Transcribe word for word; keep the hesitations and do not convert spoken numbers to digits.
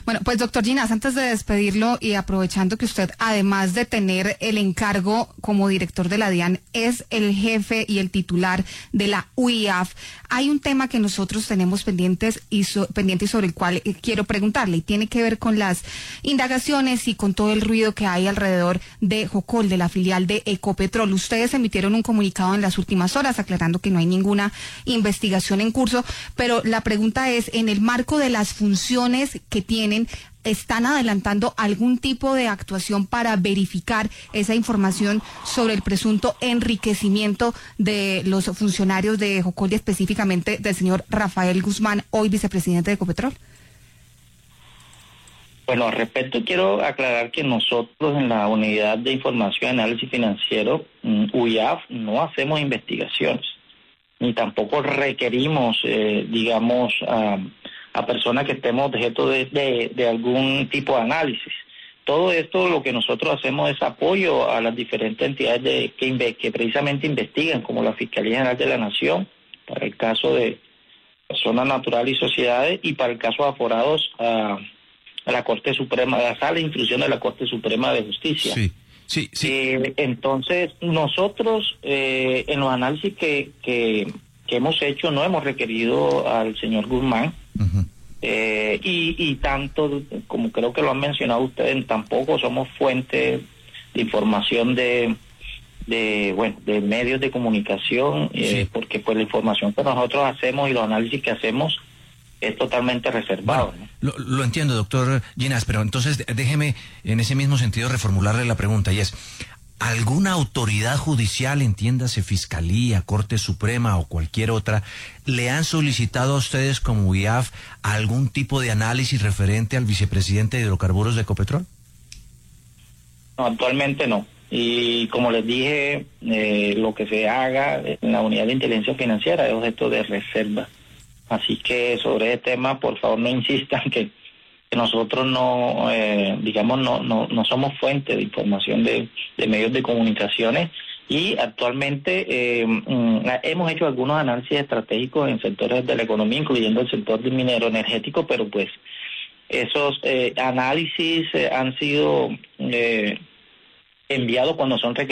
Bueno, pues doctor Ginás, antes de despedirlo y aprovechando que usted, además de tener el encargo como director de la DIAN, es el jefe y el titular de la U I A F, hay un tema que nosotros tenemos pendientes y so, pendiente y sobre el cual eh, quiero preguntarle, y tiene que ver con las indagaciones y con todo el ruido que hay alrededor de Jocol, de la filial de Ecopetrol. Ustedes emitieron un comunicado en las últimas horas aclarando que no hay ninguna investigación en curso, pero la pregunta es, en el marco de las funciones que tienen, ¿están adelantando algún tipo de actuación para verificar esa información sobre el presunto enriquecimiento de los funcionarios de Jocol y específicamente del señor Rafael Guzmán, hoy vicepresidente de Ecopetrol? Bueno, al respecto quiero aclarar que nosotros en la Unidad de Información y Análisis Financiero, U I A F, no hacemos investigaciones, ni tampoco requerimos, eh, digamos, a... a personas que estemos objeto de, de, de algún tipo de análisis. Todo esto lo que nosotros hacemos es apoyo a las diferentes entidades de, que, que precisamente investigan, como la Fiscalía General de la Nación, para el caso de personas naturales y sociedades, y para el caso de aforados a, a la Corte Suprema, a la Sala de Instrucción de la Corte Suprema de Justicia. Sí, sí, sí. Eh, entonces, nosotros eh, en los análisis que, que, que hemos hecho no hemos requerido al señor Guzmán. Uh-huh. Eh, y, y tanto, como creo que lo han mencionado ustedes, tampoco somos fuentes de información de, de bueno, de medios de comunicación, eh, sí. porque pues la información que nosotros hacemos y los análisis que hacemos es totalmente reservado. Bueno, ¿no? lo, lo entiendo, doctor Ginás, pero entonces déjeme en ese mismo sentido reformularle la pregunta, y es, ¿alguna autoridad judicial, entiéndase Fiscalía, Corte Suprema o cualquier otra, le han solicitado a ustedes como U I A F algún tipo de análisis referente al vicepresidente de Hidrocarburos de Ecopetrol? No, actualmente no. Y como les dije, eh, lo que se haga en la Unidad de Inteligencia Financiera es objeto de reserva. Así que sobre ese tema, por favor, no insistan que nosotros no, eh, digamos, no, no, no somos fuente de información de, de medios de comunicaciones, y actualmente eh, mm, hemos hecho algunos análisis estratégicos en sectores de la economía, incluyendo el sector del minero energético, pero pues esos eh, análisis eh, han sido eh, enviados cuando son requeridos